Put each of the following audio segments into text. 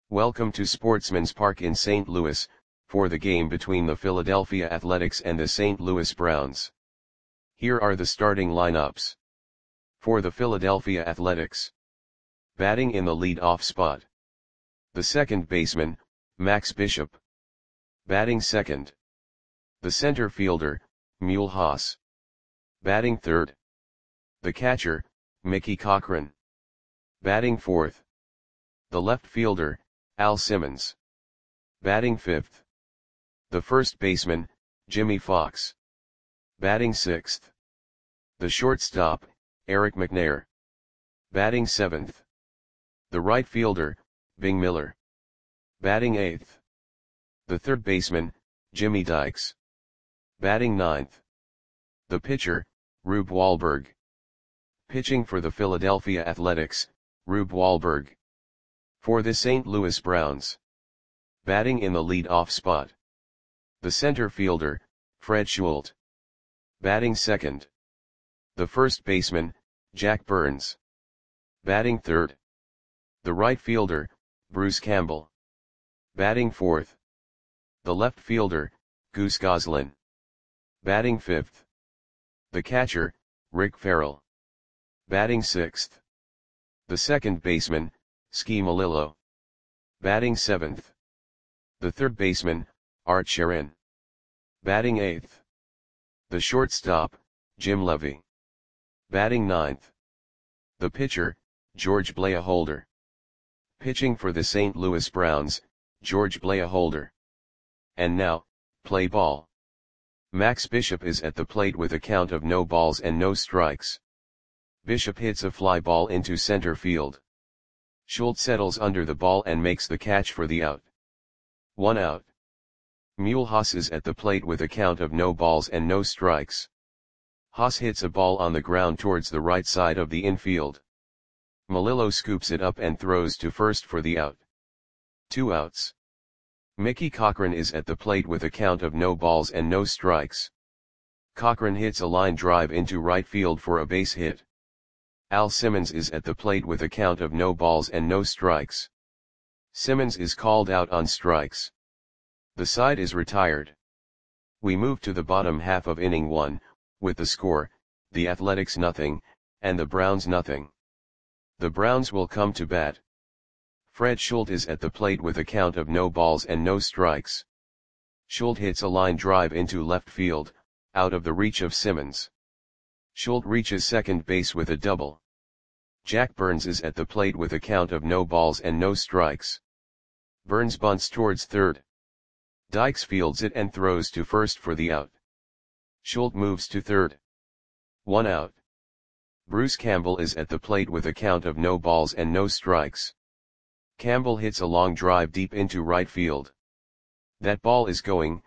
Welcome to Sportsman's Park in St. Louis, for the game between the Philadelphia Athletics and the St. Louis Browns. Here are the starting lineups. For the Philadelphia Athletics. Batting in the lead-off spot. The second baseman, Max Bishop. Batting second. The center fielder, Mule Haas. Batting third. The catcher, Mickey Cochrane. Batting fourth. The left fielder, Al Simmons. Batting fifth. The first baseman, Jimmy Fox. Batting sixth. The shortstop, Eric McNair. Batting seventh. The right fielder, Bing Miller. Batting eighth. The third baseman, Jimmy Dykes. Batting ninth. The pitcher, Rube Wahlberg. Pitching for the Philadelphia Athletics, Rube Wahlberg. For the St. Louis Browns. Batting in the lead-off spot. The center fielder, Fred Schulte. Batting second. The first baseman, Jack Burns. Batting third. The right fielder, Bruce Campbell. Batting fourth. The left fielder, Goose Goslin. Batting fifth. The catcher, Rick Farrell. Batting sixth. The second baseman, Ski Malillo. Batting seventh. The third baseman, Art Sherin. Batting eighth. The shortstop, Jim Levy. Batting ninth. The pitcher, George Blaholder. Pitching for the St. Louis Browns, George Blaholder. And now, play ball. Max Bishop is at the plate with a count of no balls and no strikes. Bishop hits a fly ball into center field. Schulte settles under the ball and makes the catch for the out. 1 out. Mule Haas is at the plate with a count of no balls and no strikes. Haas hits a ball on the ground towards the right side of the infield. Malillo scoops it up and throws to first for the out. 2 outs. Mickey Cochrane is at the plate with a count of no balls and no strikes. Cochrane hits a line drive into right field for a base hit. Al Simmons is at the plate with a count of no balls and no strikes. Simmons is called out on strikes. The side is retired. We move to the bottom half of inning 1, with the score, the Athletics nothing, and the Browns nothing. The Browns will come to bat. Fred Schulte is at the plate with a count of no balls and no strikes. Schulte hits a line drive into left field, out of the reach of Simmons. Schulte reaches second base with a double. Jack Burns is at the plate with a count of no balls and no strikes. Burns bunts towards third. Dykes fields it and throws to first for the out. Schulte moves to third. 1 out. Bruce Campbell is at the plate with a count of no balls and no strikes. Campbell hits a long drive deep into right field. That ball is gone.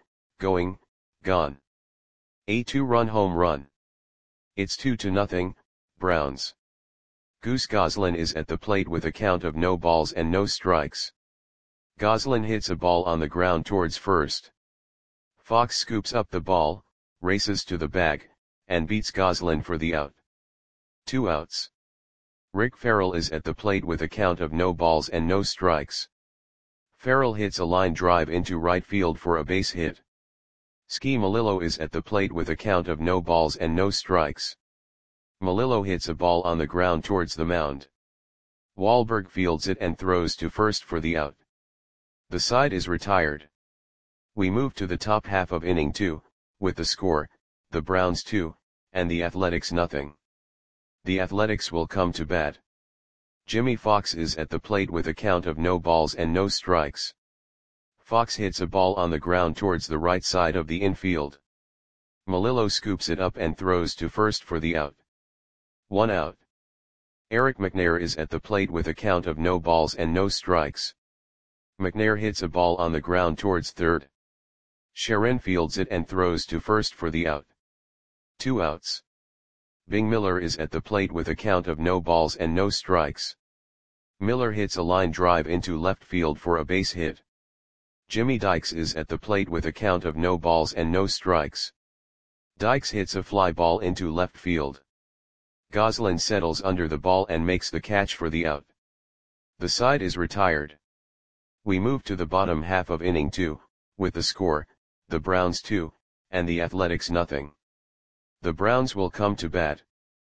A 2-run home run. It's 2-0, Browns. Goose Goslin is at the plate with a count of no balls and no strikes. Goslin hits a ball on the ground towards first. Fox scoops up the ball, races to the bag, and beats Goslin for the out. 2 outs. Rick Farrell is at the plate with a count of no balls and no strikes. Farrell hits a line drive into right field for a base hit. Ski Malillo is at the plate with a count of no balls and no strikes. Malillo hits a ball on the ground towards the mound. Wahlberg fields it and throws to first for the out. The side is retired. We move to the top half of inning 2, with the score, the Browns 2, and the Athletics nothing. The Athletics will come to bat. Jimmy Fox is at the plate with a count of no balls and no strikes. Fox hits a ball on the ground towards the right side of the infield. Malillo scoops it up and throws to first for the out. 1 out. Eric McNair is at the plate with a count of no balls and no strikes. McNair hits a ball on the ground towards third. Sherin fields it and throws to first for the out. 2 outs. Bing Miller is at the plate with a count of no balls and no strikes. Miller hits a line drive into left field for a base hit. Jimmy Dykes is at the plate with a count of no balls and no strikes. Dykes hits a fly ball into left field. Goslin settles under the ball and makes the catch for the out. The side is retired. We move to the bottom half of inning 2, with the score, the Browns 2, and the Athletics nothing. The Browns will come to bat.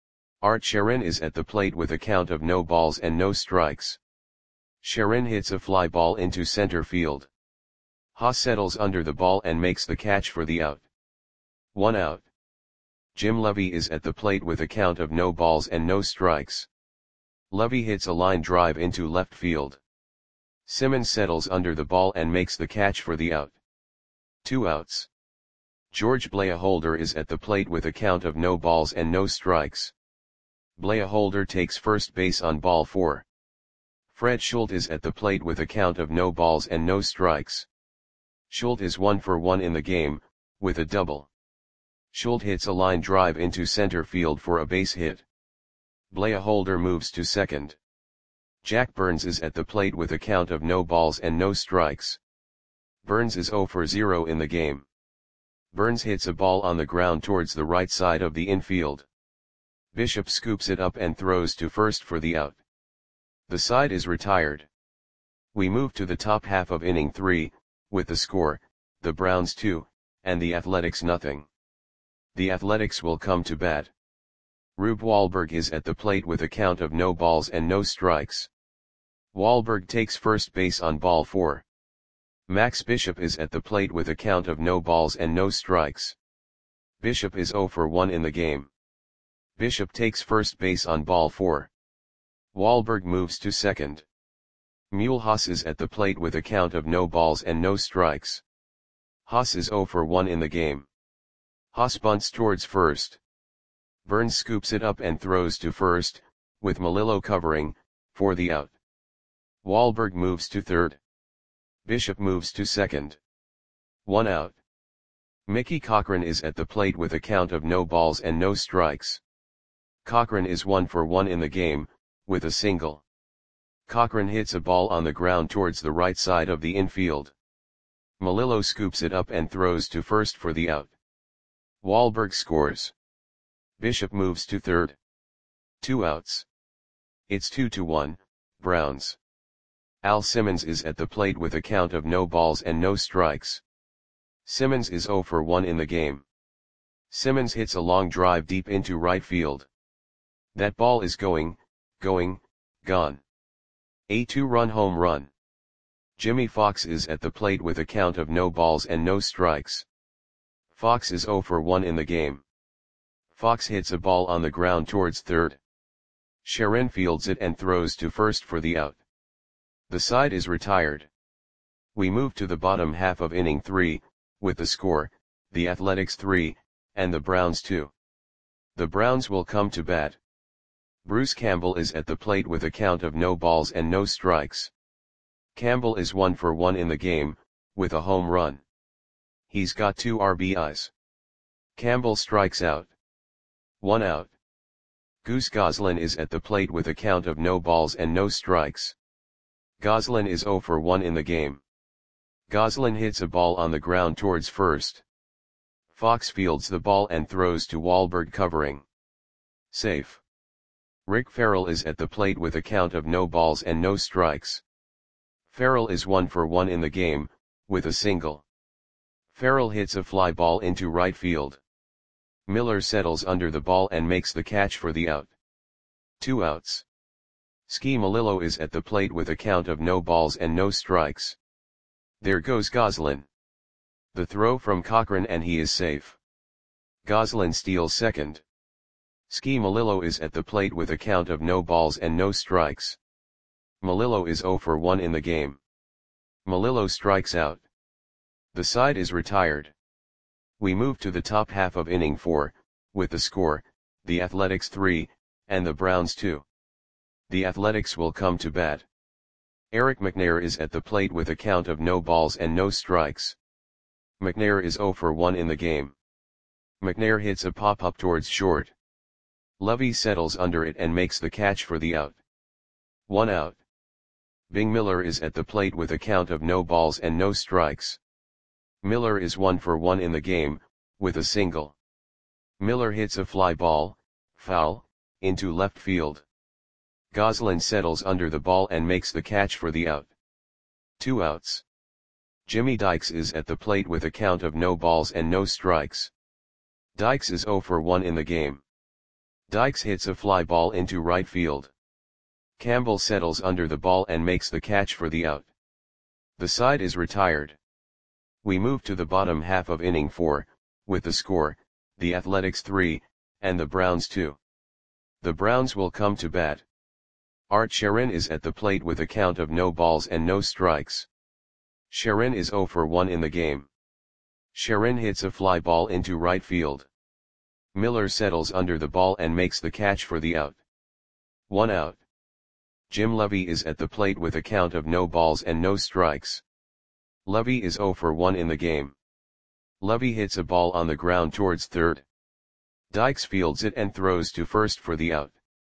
Art Sharon is at the plate with a count of no balls and no strikes. Sharon hits a fly ball into center field. Haas settles under the ball and makes the catch for the out. 1 out. Jim Levy is at the plate with a count of no balls and no strikes. Levy hits a line drive into left field. Simmons settles under the ball and makes the catch for the out. 2 outs. George Blaholder is at the plate with a count of no balls and no strikes. Blaholder takes first base on ball 4. Fred Schultz is at the plate with a count of no balls and no strikes. Schultz is 1 for 1 in the game, with a double. Schultz hits a line drive into center field for a base hit. Blaholder moves to second. Jack Burns is at the plate with a count of no balls and no strikes. Burns is 0 for 0 in the game. Burns hits a ball on the ground towards the right side of the infield. Bishop scoops it up and throws to first for the out. The side is retired. We move to the top half of inning 3, with the score, the Browns 2, and the Athletics nothing. The Athletics will come to bat. Rube Wahlberg is at the plate with a count of no balls and no strikes. Wahlberg takes first base on ball 4. Max Bishop is at the plate with a count of no balls and no strikes. Bishop is 0 for 1 in the game. Bishop takes first base on ball 4. Wahlberg moves to second. Mule Haas is at the plate with a count of no balls and no strikes. Haas is 0 for 1 in the game. Haas bunts towards first. Burns scoops it up and throws to first, with Melillo covering, for the out. Wahlberg moves to third. Bishop moves to second. 1 out. Mickey Cochran is at the plate with a count of no balls and no strikes. Cochran is 1 for 1 in the game, with a single. Cochran hits a ball on the ground towards the right side of the infield. Melillo scoops it up and throws to first for the out. Wahlberg scores. Bishop moves to third. 2 outs. It's 2-1, Browns. Al Simmons is at the plate with a count of no balls and no strikes. Simmons is 0 for 1 in the game. Simmons hits a long drive deep into right field. That ball is gone. A 2-run home run. Jimmy Fox is at the plate with a count of no balls and no strikes. Fox is 0 for 1 in the game. Fox hits a ball on the ground towards third. Sharon fields it and throws to first for the out. The side is retired. We move to the bottom half of inning 3, with the score, the Athletics 3, and the Browns 2. The Browns will come to bat. Bruce Campbell is at the plate with a count of no balls and no strikes. Campbell is 1 for 1 in the game, with a home run. He's got 2 RBIs. Campbell strikes out. 1 out. Goose Goslin is at the plate with a count of no balls and no strikes. Goslin is 0 for 1 in the game. Goslin hits a ball on the ground towards first. Fox fields the ball and throws to Wahlberg covering. Safe. Rick Farrell is at the plate with a count of no balls and no strikes. Farrell is 1 for 1 in the game, with a single. Farrell hits a fly ball into right field. Miller settles under the ball and makes the catch for the out. 2 outs. Ski Melillo is at the plate with a count of no balls and no strikes. There goes Goslin. The throw from Cochran and he is safe. Goslin steals second. Ski Melillo is at the plate with a count of no balls and no strikes. Melillo is 0 for 1 in the game. Melillo strikes out. The side is retired. We move to the top half of inning 4, with the score, the Athletics 3, and the Browns 2. The Athletics will come to bat. Eric McNair is at the plate with a count of no balls and no strikes. McNair is 0 for 1 in the game. McNair hits a pop-up towards short. Levy settles under it and makes the catch for the out. 1 out. Bing Miller is at the plate with a count of no balls and no strikes. Miller is 1 for 1 in the game, with a single. Miller hits a fly ball, foul, into left field. Goslin settles under the ball and makes the catch for the out. 2 outs. Jimmy Dykes is at the plate with a count of no balls and no strikes. Dykes is 0 for 1 in the game. Dykes hits a fly ball into right field. Campbell settles under the ball and makes the catch for the out. The side is retired. We move to the bottom half of inning 4, with the score, the Athletics 3, and the Browns 2. The Browns will come to bat. Art Sharon is at the plate with a count of no balls and no strikes. Sharon is 0 for 1 in the game. Sharon hits a fly ball into right field. Miller settles under the ball and makes the catch for the out. 1 out. Jim Levy is at the plate with a count of no balls and no strikes. Levy is 0 for 1 in the game. Levy hits a ball on the ground towards third. Dykes fields it and throws to first for the out.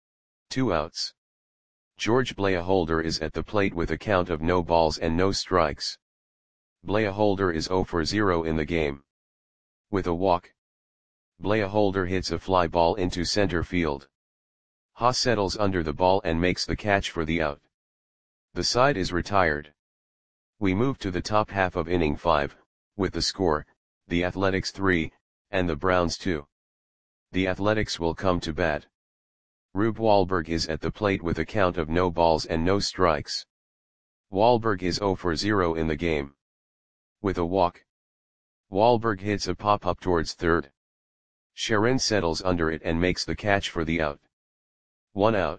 2 outs. George Blaholder is at the plate with a count of no balls and no strikes. Blaholder is 0 for 0 in the game. With a walk, Blaholder hits a fly ball into center field. Haas settles under the ball and makes the catch for the out. The side is retired. We move to the top half of inning 5, with the score, the Athletics 3, and the Browns 2. The Athletics will come to bat. Rube Wahlberg is at the plate with a count of no balls and no strikes. Wahlberg is 0 for 0 in the game. With a walk, Wahlberg hits a pop-up towards third. Sharon settles under it and makes the catch for the out. 1 out.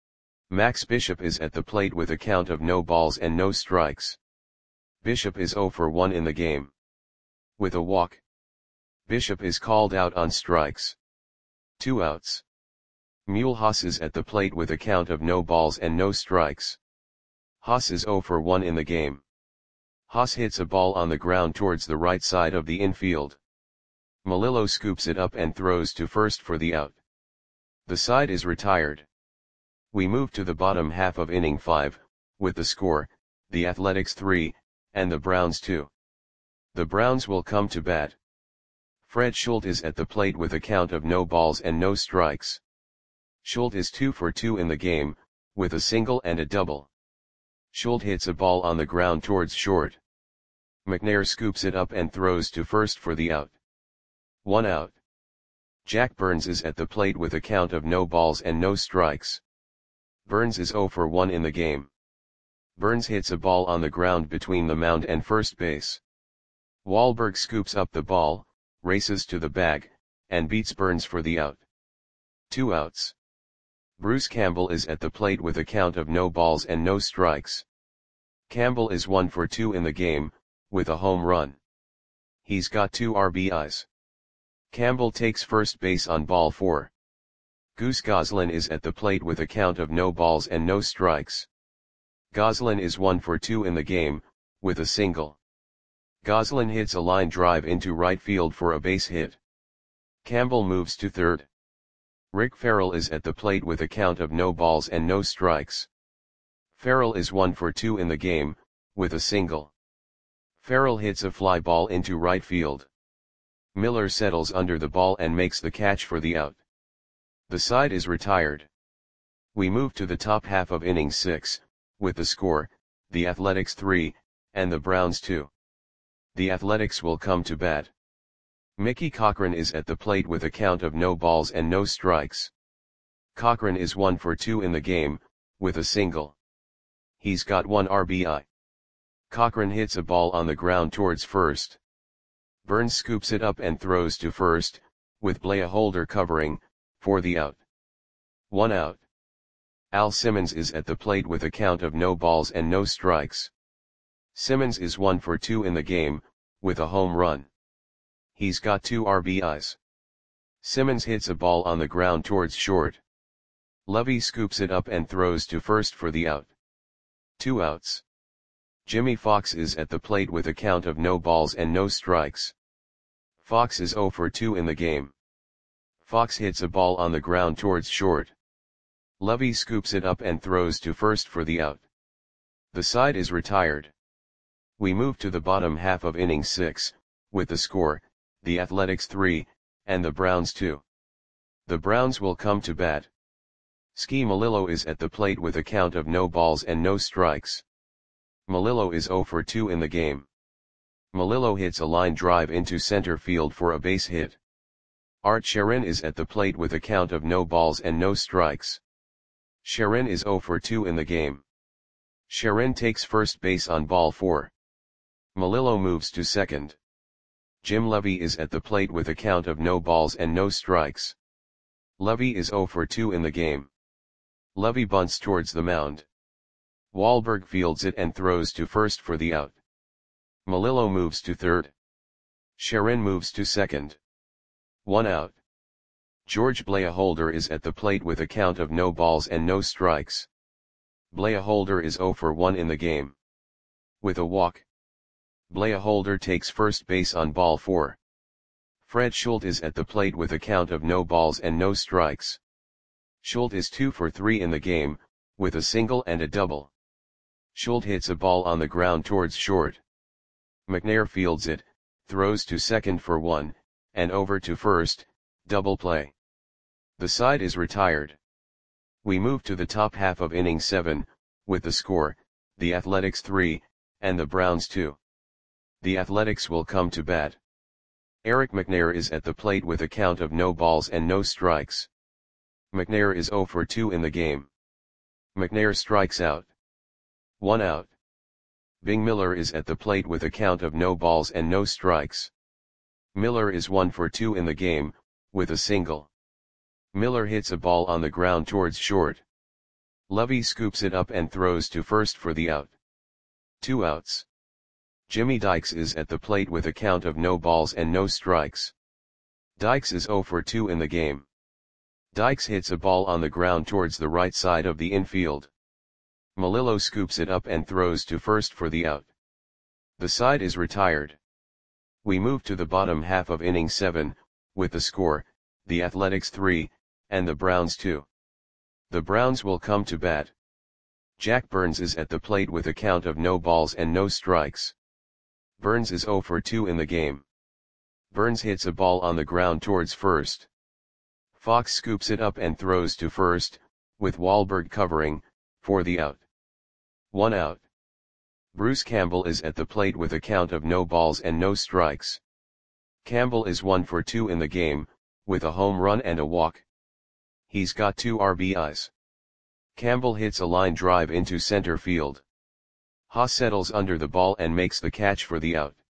Max Bishop is at the plate with a count of no balls and no strikes. Bishop is 0 for 1 in the game. With a walk, Bishop is called out on strikes. 2 outs. Mule Haas is at the plate with a count of no balls and no strikes. Haas is 0 for 1 in the game. Haas hits a ball on the ground towards the right side of the infield. Melillo scoops it up and throws to first for the out. The side is retired. We move to the bottom half of inning 5, with the score, the Athletics 3, and the Browns 2. The Browns will come to bat. Fred Schultz is at the plate with a count of no balls and no strikes. Schultz is 2 for 2 in the game, with a single and a double. Schultz hits a ball on the ground towards short. McNair scoops it up and throws to first for the out. 1 out. Jack Burns is at the plate with a count of no balls and no strikes. Burns is 0 for 1 in the game. Burns hits a ball on the ground between the mound and first base. Wahlberg scoops up the ball, races to the bag, and beats Burns for the out. 2 outs. Bruce Campbell is at the plate with a count of no balls and no strikes. Campbell is 1 for 2 in the game, with a home run. He's got 2 RBIs. Campbell takes first base on ball 4. Goose Goslin is at the plate with a count of no balls and no strikes. Goslin is 1 for 2 in the game, with a single. Goslin hits a line drive into right field for a base hit. Campbell moves to third. Rick Farrell is at the plate with a count of no balls and no strikes. Farrell is 1 for 2 in the game, with a single. Farrell hits a fly ball into right field. Miller settles under the ball and makes the catch for the out. The side is retired. We move to the top half of inning 6, with the score, the Athletics 3, and the Browns 2. The Athletics will come to bat. Mickey Cochran is at the plate with a count of no balls and no strikes. Cochran is 1 for 2 in the game, with a single. He's got 1 RBI. Cochran hits a ball on the ground towards first. Burns scoops it up and throws to first, with Blaholder covering, for the out. 1 out. Al Simmons is at the plate with a count of no balls and no strikes. Simmons is 1 for 2 in the game, with a home run. He's got 2 RBIs. Simmons hits a ball on the ground towards short. Levy scoops it up and throws to first for the out. 2 outs. Jimmy Fox is at the plate with a count of no balls and no strikes. Fox is 0 for 2 in the game. Fox hits a ball on the ground towards short. Levy scoops it up and throws to first for the out. The side is retired. We move to the bottom half of inning 6, with the score, the Athletics 3, and the Browns 2. The Browns will come to bat. Ski Melillo is at the plate with a count of no balls and no strikes. Melillo is 0 for 2 in the game. Melillo hits a line drive into center field for a base hit. Art Sherin is at the plate with a count of no balls and no strikes. Sherin is 0 for 2 in the game. Sherin takes first base on ball 4. Melillo moves to second. Jim Levy is at the plate with a count of no balls and no strikes. Levy is 0 for 2 in the game. Levy bunts towards the mound. Wahlberg fields it and throws to first for the out. Melillo moves to third. Sherin moves to second. 1 out. George Blaholder is at the plate with a count of no balls and no strikes. Blaholder is 0 for 1 in the game. With a walk, Blaholder takes first base on ball 4. Fred Schultz is at the plate with a count of no balls and no strikes. Schultz is 2 for 3 in the game, with a single and a double. Schultz hits a ball on the ground towards short. McNair fields it, throws to second for 1, and over to first, double play. The side is retired. We move to the top half of inning 7, with the score, the Athletics 3, and the Browns 2. The Athletics will come to bat. Eric McNair is at the plate with a count of no balls and no strikes. McNair is 0 for 2 in the game. McNair strikes out. 1 out. Bing Miller is at the plate with a count of no balls and no strikes. Miller is 1 for 2 in the game, with a single. Miller hits a ball on the ground towards short. Levy scoops it up and throws to first for the out. 2 outs. Jimmy Dykes is at the plate with a count of no balls and no strikes. Dykes is 0 for 2 in the game. Dykes hits a ball on the ground towards the right side of the infield. Melillo scoops it up and throws to first for the out. The side is retired. We move to the bottom half of inning 7, with the score, the Athletics 3, and the Browns 2. The Browns will come to bat. Jack Burns is at the plate with a count of no balls and no strikes. Burns is 0 for 2 in the game. Burns hits a ball on the ground towards first. Fox scoops it up and throws to first, with Wahlberg covering, for the out. 1 out. Bruce Campbell is at the plate with a count of no balls and no strikes. Campbell is 1 for 2 in the game, with a home run and a walk. He's got 2 RBIs. Campbell hits a line drive into center field. Haas settles under the ball and makes the catch for the out.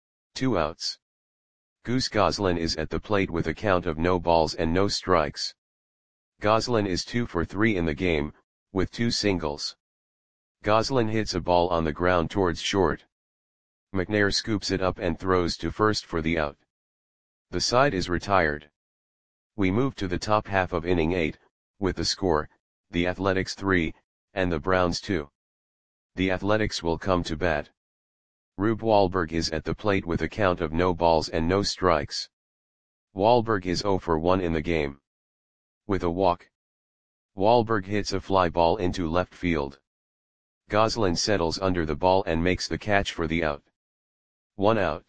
2 outs. Goose Goslin is at the plate with a count of no balls and no strikes. Goslin is 2 for 3 in the game, with 2 singles. Goslin hits a ball on the ground towards short. McNair scoops it up and throws to first for the out. The side is retired. We move to the top half of inning 8, with the score, the Athletics 3, and the Browns 2. The Athletics will come to bat. Rube Wahlberg is at the plate with a count of no balls and no strikes. Wahlberg is 0 for 1 in the game. With a walk, Wahlberg hits a fly ball into left field. Goslin settles under the ball and makes the catch for the out. 1 out.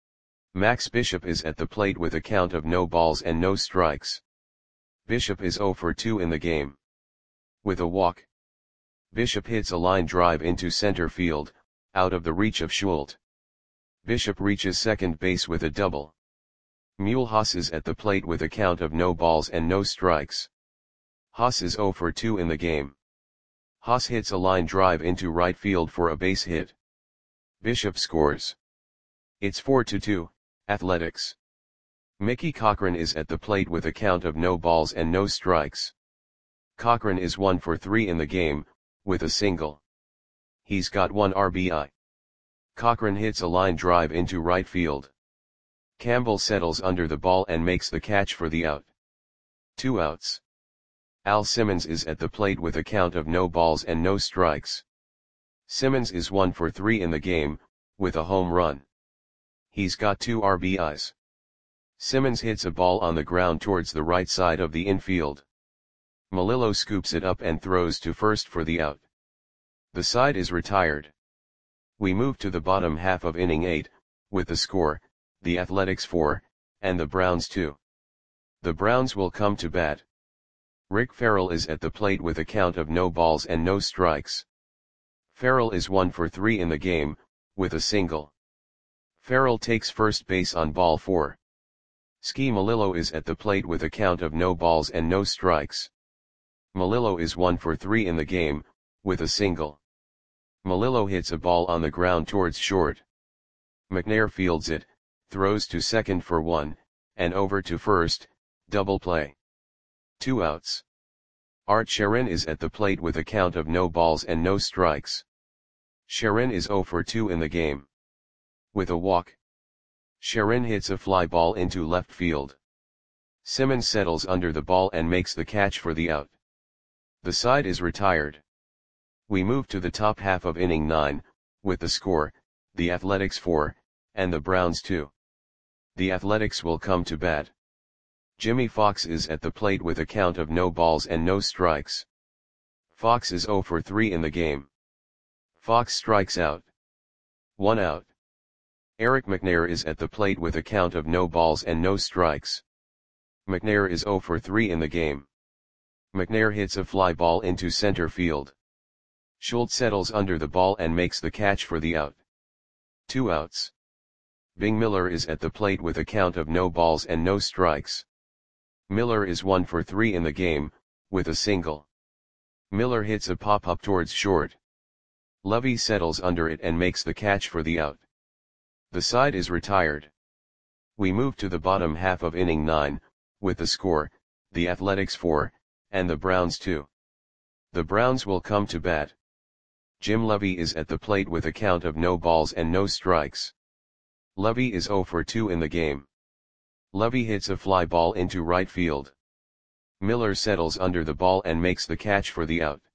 Max Bishop is at the plate with a count of no balls and no strikes. Bishop is 0 for 2 in the game. With a walk, Bishop hits a line drive into center field, out of the reach of Schultz. Bishop reaches second base with a double. Mule Haas is at the plate with a count of no balls and no strikes. Haas is 0 for 2 in the game. Haas hits a line drive into right field for a base hit. Bishop scores. It's 4-2, Athletics. Mickey Cochran is at the plate with a count of no balls and no strikes. Cochran is 1 for 3 in the game, with a single. He's got 1 RBI. Cochran hits a line drive into right field. Campbell settles under the ball and makes the catch for the out. 2 outs. Al Simmons is at the plate with a count of no balls and no strikes. Simmons is 1 for 3 in the game, with a home run. He's got 2 RBIs. Simmons hits a ball on the ground towards the right side of the infield. Melillo scoops it up and throws to first for the out. The side is retired. We move to the bottom half of inning 8, with the score, the Athletics 4, and the Browns 2. The Browns will come to bat. Rick Farrell is at the plate with a count of no balls and no strikes. Farrell is 1 for 3 in the game, with a single. Farrell takes first base on ball 4. Ski Melillo is at the plate with a count of no balls and no strikes. Melillo is 1 for 3 in the game, with a single. Melillo hits a ball on the ground towards short. McNair fields it, throws to second for 1, and over to first, double play. 2 outs. Art Sharin is at the plate with a count of no balls and no strikes. Sharin is 0 for 2 in the game. With a walk. Sharin hits a fly ball into left field. Simmons settles under the ball and makes the catch for the out. The side is retired. We move to the top half of inning 9, with the score, the Athletics 4, and the Browns 2. The Athletics will come to bat. Jimmy Fox is at the plate with a count of no balls and no strikes. Fox is 0 for 3 in the game. Fox strikes out. 1 out. Eric McNair is at the plate with a count of no balls and no strikes. McNair is 0 for 3 in the game. McNair hits a fly ball into center field. Schultz settles under the ball and makes the catch for the out. 2 outs. Bing Miller is at the plate with a count of no balls and no strikes. Miller is 1 for 3 in the game, with a single. Miller hits a pop-up towards short. Lovey settles under it and makes the catch for the out. The side is retired. We move to the bottom half of inning 9, with the score, the Athletics 4, and the Browns 2. The Browns will come to bat. Jim Lovey is at the plate with a count of no balls and no strikes. Lovey is 0 for 2 in the game. Lovey hits a fly ball into right field. Miller settles under the ball and makes the catch for the out.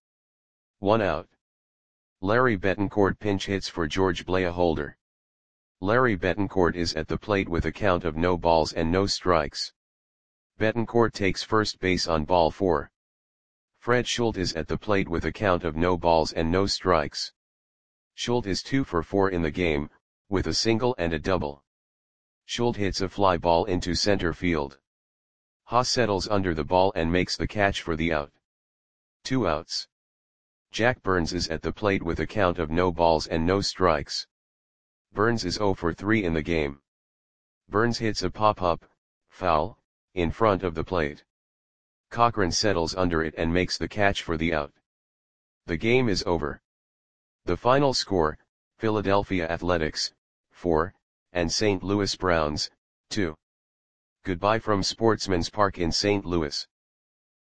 1 out. Larry Betancourt pinch hits for George Blaholder. Larry Betancourt is at the plate with a count of no balls and no strikes. Betancourt takes first base on ball 4. Fred Schultz is at the plate with a count of no balls and no strikes. Schultz is 2 for 4 in the game, with a single and a double. Schultz hits a fly ball into center field. Haas settles under the ball and makes the catch for the out. 2 outs. Jack Burns is at the plate with a count of no balls and no strikes. Burns is 0 for 3 in the game. Burns hits a pop-up, foul, in front of the plate. Cochran settles under it and makes the catch for the out. The game is over. The final score, Philadelphia Athletics, 4, and St. Louis Browns, 2. Goodbye from Sportsman's Park in St. Louis.